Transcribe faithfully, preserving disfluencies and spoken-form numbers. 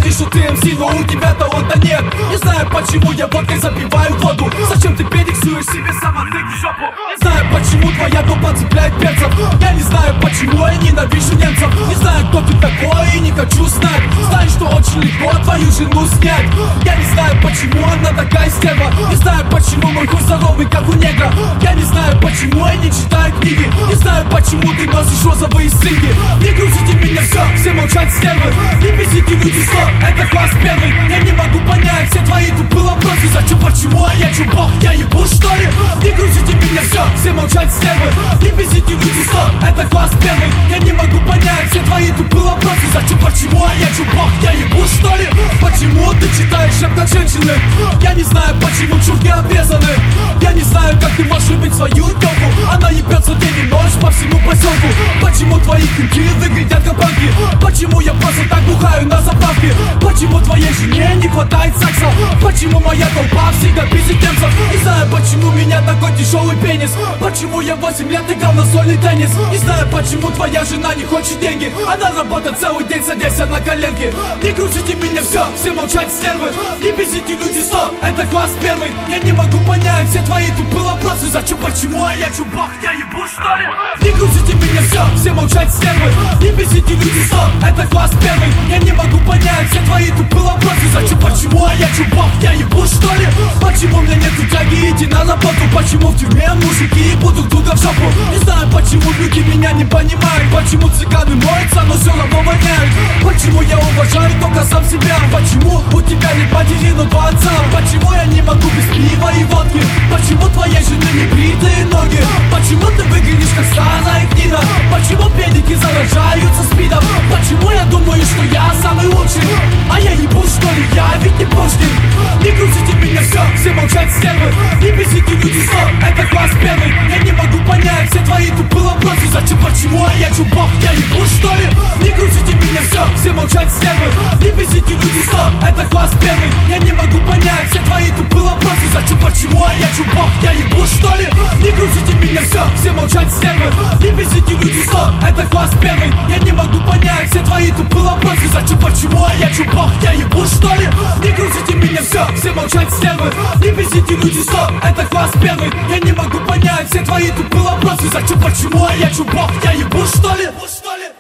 говоришь, что ты эм си, но у тебя таланта нет. Не знаю, почему я водкой забиваю воду. Зачем ты перексуешь себе самотык в жопу? Не знаю, почему твоя дупа цепляет перцев. Я не знаю, почему я ненавижу немцев. Не знаю, кто ты такой и не хочу знать. Знаю, что очень легко твою жену снять. Я не знаю, почему она такая стерва. Не знаю, почему мой хуй здоровый, как у негра. Я не знаю, почему я не читаю книги. Не знаю, почему ты носишь розовые стринги. Не грузите меня, все, все молчать стервы. Не бесите люди слов, это класс первый. Я не могу понять все твои тупые вопросы. Зачем, почему, а я чё, бог, я ебу, что ли? Не грузите меня, все, все молчать стервы. Не бесите люди слов, это класс первый. Я не могу понять все твои тупые вопросы. Зачем, почему, а я чё, бог, я ебу, что ли? Почему ты читаешь рэп как женщины? Я не знаю, почему чурки обрезаны. Я не знаю, как ты можешь любить свою тёлку. Она ебется день и ночь по всему поселку. Почему твои крюки выглядят как банки? Почему я просто так бухаю на заправке? Почему твоей жене не хватает секса? Почему моя толпа всегда пиздит немцев? Не знаю, почему у меня такой тяжелый пенис. Почему я восемь лет играл на сольный теннис? Не знаю, почему твоя жена не хочет деньги. Она работает целый день, садясь на коленки. Не грузите меня, все, все молчать стервы. Не бесите люди, стоп, это класс первый. Я не могу понять все твои тупые вопросы. Зачем, почему, а я чубак, я ебу, что ли? Не грузите меня, все, все молчать стервы. Не бесите люди, стоп, это класс первый. Я не могу понять все твои тупые вопросы. Зачем, почему, а я чубак, я ебу, что ли? Почему у меня нету тяги идти на работу? Почему в тюрьме мужики ебут друг друга в жопу? Не знаю, почему люди меня не понимают. Почему цыганы моются, но все равно воняют? Почему я уважаю только сам себя? Почему у тебя не матери, но два отца? Почему я не могу без пива и водки? Почему твоей жены не бритые ноги? Почему ты выглядишь как старая книга? Почему педики заражаются спидом? Почему я думаю, что я самый лучший? А я ебу, что ли? Я ведь не Пушкин. Не грузите меня, все, все молчать стервы. Не бесите люди, стоп, это класс первый. Я не могу понять все твои тупые вопросы. Зачем, почему, а я чубак, я ебу, что ли? Не грузите меня, все, все молчать стервы. Не бесите люди, стоп, это класс первый. Я не могу понять все твои тупые вопросы. Зачем, почему, а я чубак, я ебу, что ли? Не грузите меня, все, все молчать стервы. Не бесите люди, стоп, это класс первый. Я не могу понять все твои тупые вопросы. Зачем, почему, а я чубак, я ебу, что ли? Не грузите меня, все, все молчать стервы. Не бесите люди, стоп, это класс первый. Я не могу понять все твои тупые вопросы. Зачем, почему, а я чубак, я ебу, что ли?